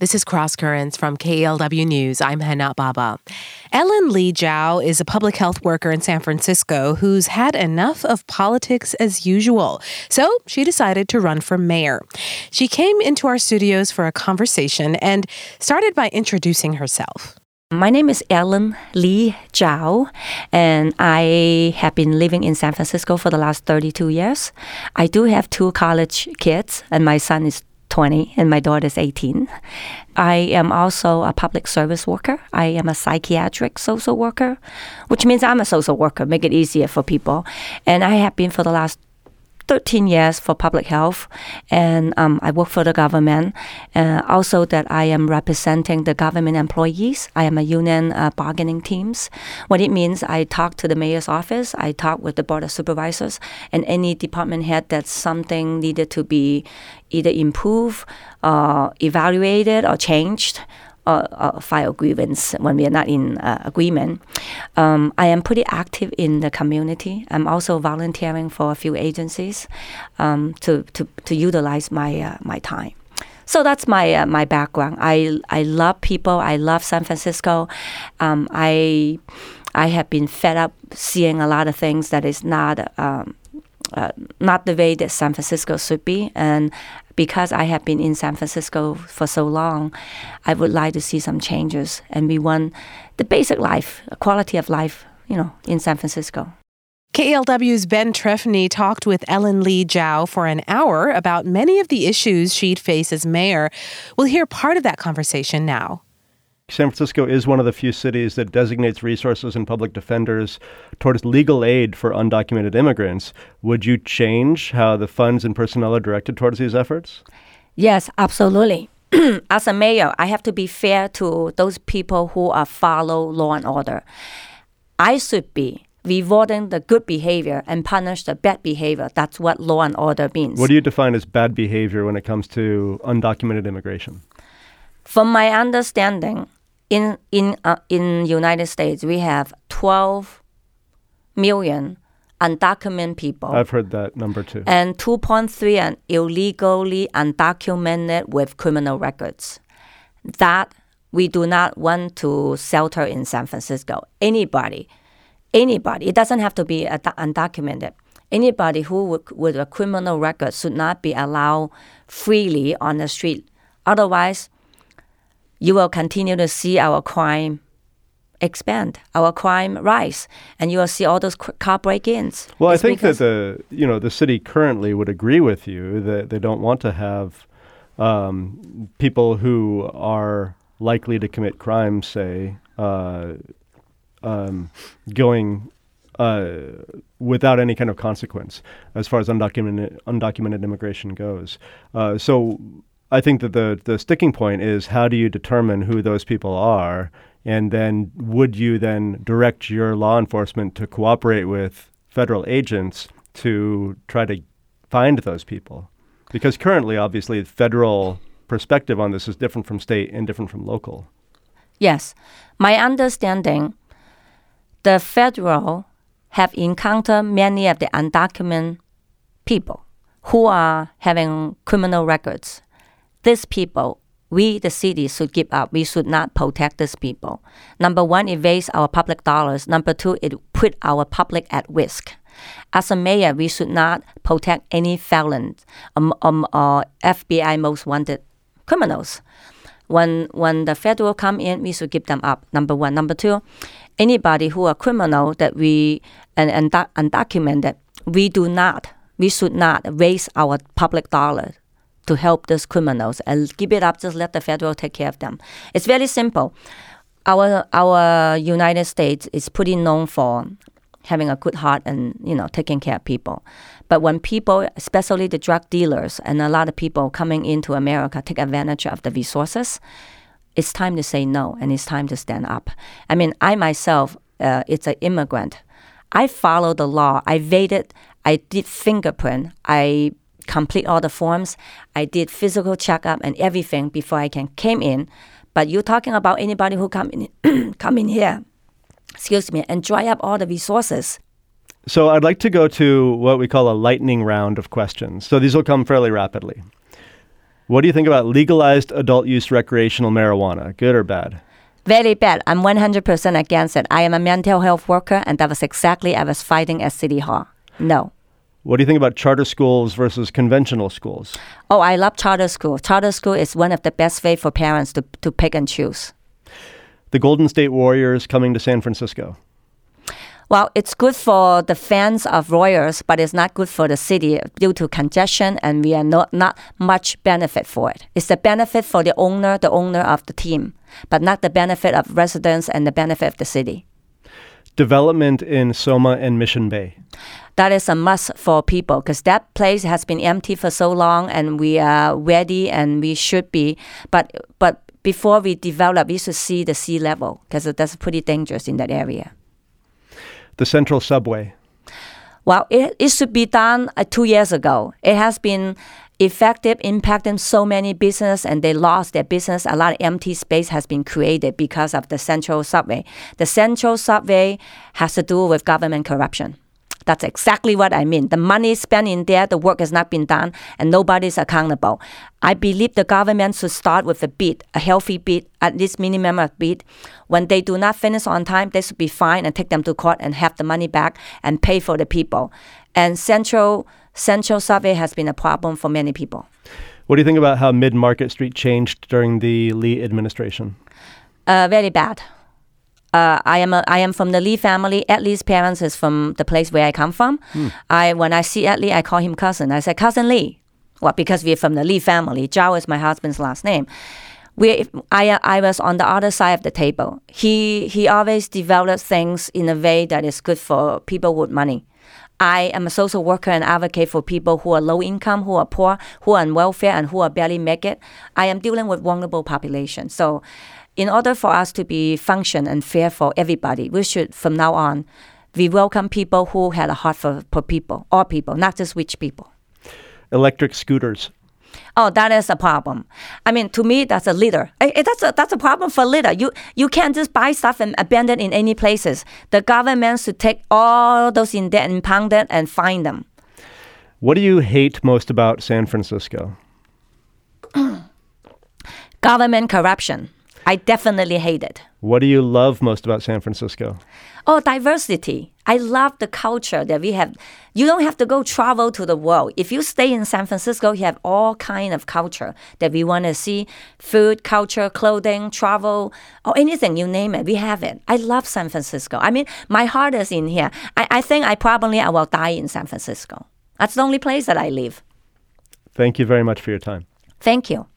This is Cross Currents from KELW News. I'm Hana Baba. Ellen Lee Zhao is a public health worker in San Francisco who's had enough of politics as usual. So she decided to run for mayor. She came into our studios for a conversation and started by introducing herself. My name is Ellen Lee Zhao, and I have been living in San Francisco for the last 32 years. I do have 2 college kids, and my son is 20 and my daughter is 18. I am also a public service worker. I am a psychiatric social worker, which means I'm a social worker, make it easier for people. And I have been for the last 13 years for public health, and I work for the government. Also that I am representing the government employees. I am a union bargaining teams. What it means, I talk to the mayor's office, I talk with the board of supervisors, and any department head that something needed to be either improved, evaluated, or changed, file grievance when we are not in agreement. I am pretty active in the community. I'm also volunteering for a few agencies to utilize my time. So that's my background. I love people. I love San Francisco. I have been fed up seeing a lot of things that is not the way that San Francisco should be. And because I have been in San Francisco for so long, I would like to see some changes. And we want the basic life, quality of life, in San Francisco. KELW's Ben Trefny talked with Ellen Lee Zhao for an hour about many of the issues she'd face as mayor. We'll hear part of that conversation now. San Francisco is one of the few cities that designates resources and public defenders towards legal aid for undocumented immigrants. Would you change how the funds and personnel are directed towards these efforts? Yes, absolutely. As a mayor, I have to be fair to those people who follow law and order. I should be rewarding the good behavior and punish the bad behavior. That's what law and order means. What do you define as bad behavior when it comes to undocumented immigration? From my understanding, in United States, we have 12 million undocumented people. I've heard that number too. And 2.3 are illegally undocumented with criminal records. That we do not want to shelter in San Francisco. Anybody, it doesn't have to be undocumented. Anybody who with a criminal record should not be allowed freely on the street. Otherwise, you will continue to see our crime expand, our crime rise, and you will see all those car break-ins. Well, I think that the city currently would agree with you that they don't want to have people who are likely to commit crimes, say, going without any kind of consequence as far as undocumented immigration goes. So I think that the sticking point is, how do you determine who those people are? And then would you then direct your law enforcement to cooperate with federal agents to try to find those people? Because currently, obviously, the federal perspective on this is different from state and different from local. Yes. My understanding, the federal have encountered many of the undocumented people who are having criminal records. These people, we, the city, should give up. We should not protect these people. Number one, it wastes our public dollars. Number two, it put our public at risk. As a mayor, we should not protect any felons or FBI most wanted criminals. When the federal come in, we should give them up, number one. Number two, anybody who are criminal that we and undocumented, we should not waste our public dollars to help those criminals and give it up, just let the federal take care of them. It's very simple. Our United States is pretty known for having a good heart and, taking care of people. But when people, especially the drug dealers and a lot of people coming into America, take advantage of the resources, it's time to say no, and it's time to stand up. I mean, I myself, it's an immigrant. I follow the law. I waited. I did fingerprint. I complete all the forms. I did physical checkup and everything before I came in. But you're talking about anybody who come in here, and dry up all the resources. So I'd like to go to what we call a lightning round of questions. So these will come fairly rapidly. What do you think about legalized adult use recreational marijuana? Good or bad? Very bad. I'm 100% against it. I am a mental health worker, and that was exactly I was fighting at City Hall. No. What do you think about charter schools versus conventional schools? Oh, I love charter school. Charter school is one of the best way for parents to pick and choose. The Golden State Warriors coming to San Francisco. Well, it's good for the fans of Royals, but it's not good for the city due to congestion, and we are not much benefit for it. It's the benefit for the owner of the team, but not the benefit of residents and the benefit of the city. Development in Soma and Mission Bay. That is a must for people because that place has been empty for so long, and we are ready and we should be. But before we develop, we should see the sea level because that's pretty dangerous in that area. The Central Subway. Well, it should be done 2 years ago. It has been effective, impacting so many businesses, and they lost their business. A lot of empty space has been created because of the Central Subway. The Central Subway has to do with government corruption. That's exactly what I mean. The money spent in there, the work has not been done, and nobody's accountable. I believe the government should start with a bid, a healthy bid, at least minimum of bid. When they do not finish on time, they should be fined and take them to court and have the money back and pay for the people. And Central Subway has been a problem for many people. What do you think about how Mid-Market Street changed during the Lee administration? Very bad. I am from the Lee family. Ed Lee's parents is from the place where I come from. When I see Ed Lee, I call him cousin. I say, Cousin Lee. Well, because we're from the Lee family. Zhao is my husband's last name. I was on the other side of the table. He always develops things in a way that is good for people with money. I am a social worker and advocate for people who are low income, who are poor, who are on welfare, and who are barely make it. I am dealing with vulnerable population. So in order for us to be function and fair for everybody, we should, from now on, we welcome people who had a heart for people, all people, not just rich people. Electric scooters. Oh, that is a problem. I mean, to me, that's a litter. That's a problem for litter. You can't just buy stuff and abandon in any places. The government should take all those in there and impound it and fine them. What do you hate most about San Francisco? Government corruption. I definitely hate it. What do you love most about San Francisco? Oh, diversity. I love the culture that we have. You don't have to go travel to the world. If you stay in San Francisco, you have all kind of culture that we want to see. Food, culture, clothing, travel, or anything, you name it. We have it. I love San Francisco. I mean, my heart is in here. I think I will die in San Francisco. That's the only place that I live. Thank you very much for your time. Thank you.